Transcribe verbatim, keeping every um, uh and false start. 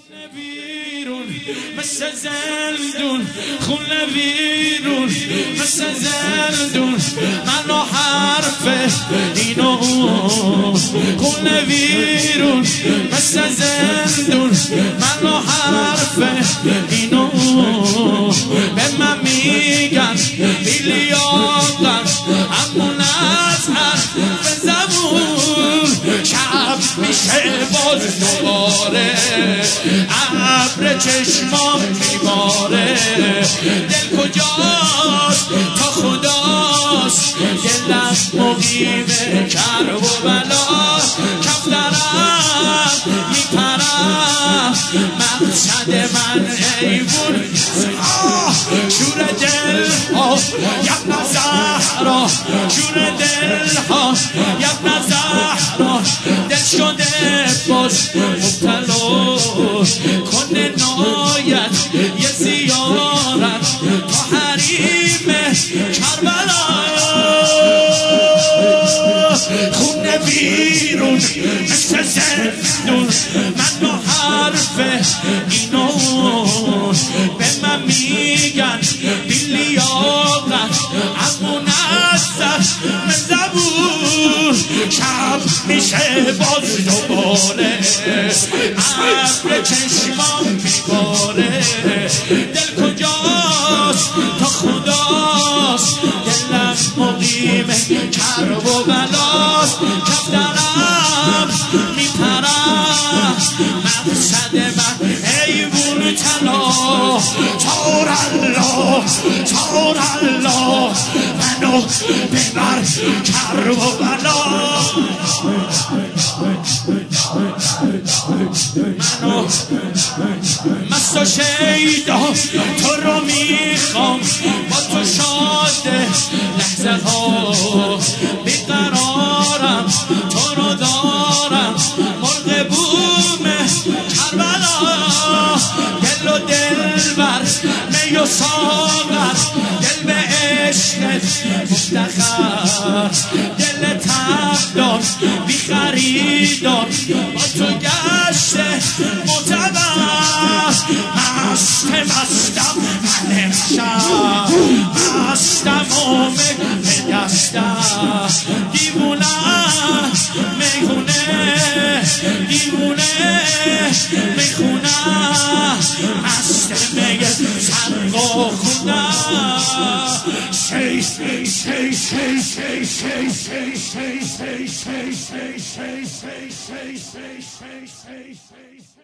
بیرون مثل زندون، خونه بیرون مثل زندون، من و حرف اینو اون. خونه بیرون مثل زندون، من و حرف اینو اون. به من میگن بیلیاقن همون از حرف زبون. شب میشه باز دوباره ابر چشمام میباره. دل کجاست تا خداست، دلم مقیم کرب و بلا. کفترم میپرم مقصد من ایوون. شور دل ها یک زهرا، شور دل ها یک زهرا. دل شده باز مبتلا کنه ناید یه زیارت تا حریم کربلا. خونه بیرون مثل زندون، من و حرف اینو به من میگن بیلیاقت همون از زبون. شب میشه باز دوباره ابر چشمام میباره. دل کجاست تا خداست، دلم مقیم کرب و بلاست. کفترم میپرم مقصد من حیوون طلا. تار الله تار الله منو ببر کرب و بلا. منو مست و شیدا تو رو میخوام، با تو شاده لحظه ها بیقرارم. تو رو دارم مرغ بوم کربلا. دل و دل بر می و ساغر، دل به عشقت مفتخر. دل تب دار بی خریدار، با تو گشته معتبر. مست مستم من امشب، مستم اومد به دستم. دیوونه میخونه دیوونه میخونه، مست میگه سرق و خونه. شی شی شی شی شی شی شی شی شی شی شی شی شی شی شی شی